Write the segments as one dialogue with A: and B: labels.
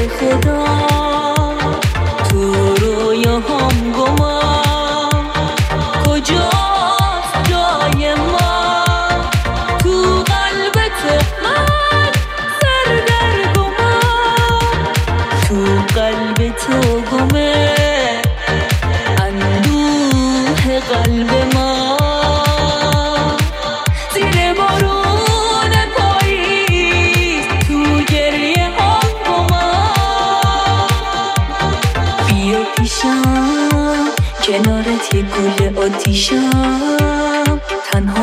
A: خدا تو رویاهام گمم کجاست جای من تو قلبت من سردرگمم تو قلب تو گمه اندوه قلب من زیر بارون پاییز تو گریه ها گمم بیا پیشم کنارت یه گل آتیشم تنها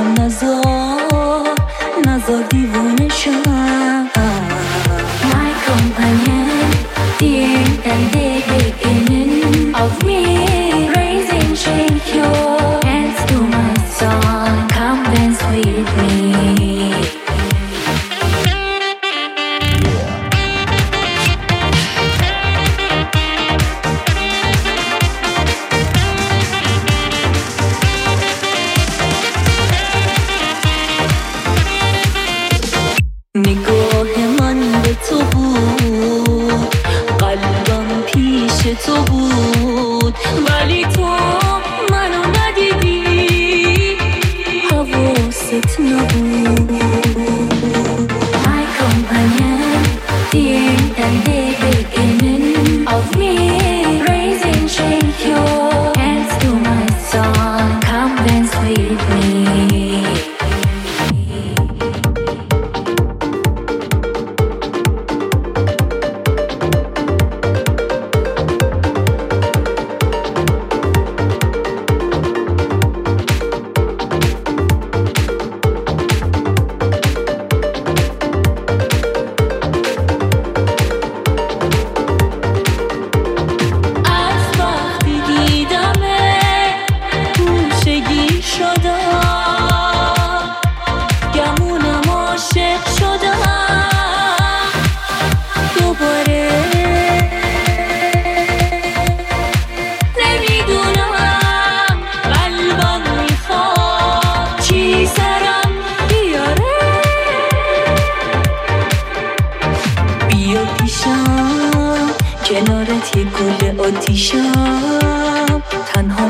A: نزار دیوونه شم
B: My companion, dear and the beginning of me. Raising, shake your hands to my song. Come dance with me.
A: نگاه من به تو بود قلبم پیش تو بود ولی تو منو ندیدی حواست نبود
B: My companion, dear and the beginning of me. Raising, shake your hands to my song. Come dance with me.
A: کنارت یه گل آتیشم تنها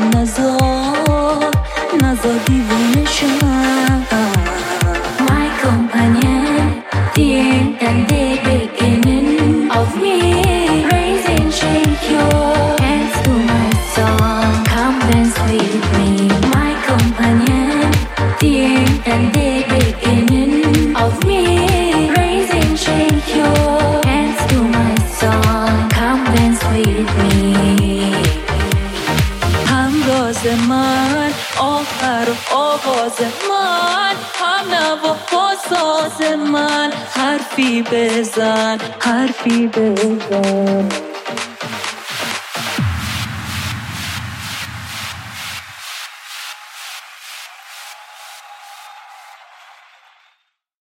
A: نزار دیوونه شم
B: My companion, dear and the beginning of me. Raising, shake your hands to my song. Come dance with me. My companion, dear and the beginning of me. Raising, shake your hands to my song. Come dance with me.
A: همراز من آخر و آغاز من هم نوا با ساز من حرفی بزن